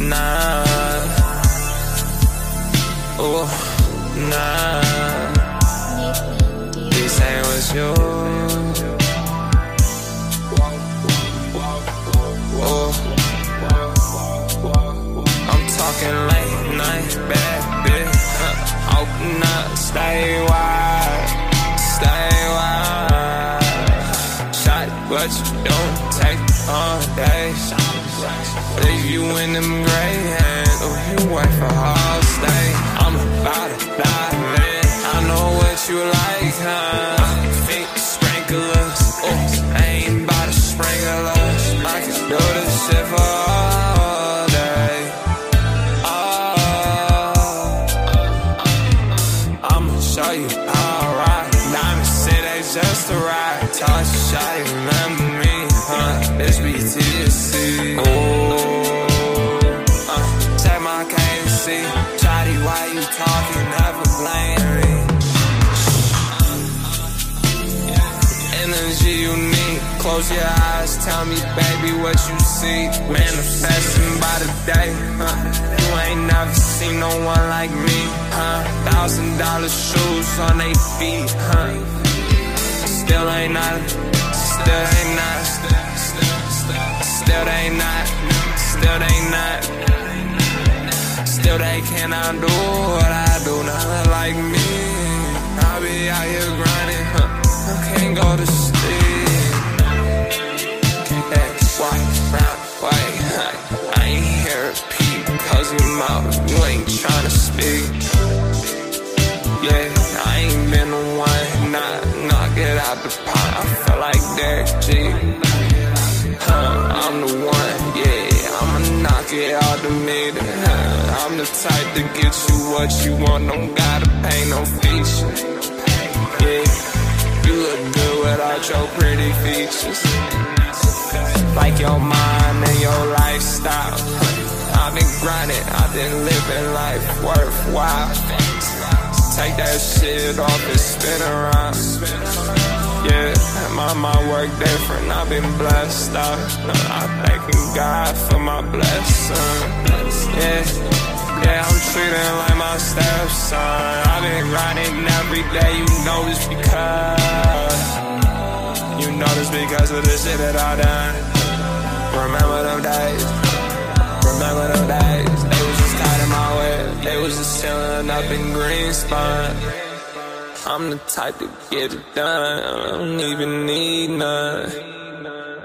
nah. Oh, nah. This ain't what's yours. Oh, I'm talking late night, bad bitch. Open up, stay wide, stay wide. Shot, but you don't take all day. Leave you in them gray hands, oh, you wait for all stay. I'm about to dive in, I know what you like, huh? Feet sprinklers, oh, I ain't about to sprinkle us. I can do this shit for all day. Oh, I'ma show you how I ride. Diamonds say they just a ride. Touch a shot, you remember me, huh? It's BTSC. Oh, check my KC. Shawty, why you talking? Never blame me. Energy you need. Close your eyes, tell me, baby, what you see. Manifesting by the day, huh? You ain't never seen no one like me, huh? $1,000 shoes on they feet, huh? Still ain't not, still ain't not, still they not, still they not, still they cannot do what I do, not like me. I be out here grinding, huh? I can't go to sleep. X, Y, round, white, I ain't hear a peep, cause your mouth, you ain't tryna speak. Yeah, I ain't been the one, knock it out the pot. I feel like Derek G. I'm the one, yeah, I'ma knock it out the meter. I'm the type to get you what you want, don't gotta pay no feature. Yeah, you look good without your pretty features. Like your mind and your lifestyle. I've been grinding, I've been living life worthwhile. Take that shit off and spin around. Yeah, my work different, I've been blessed out. I'm thanking God for my blessing. Yeah, I'm treating like my stepson. I've been grinding every day, you know it's because of the shit that I done. Remember them days, remember them days. They was just tied in my way, they was just chilling up in Greenspun. I'm the type to get it done, I don't even need none.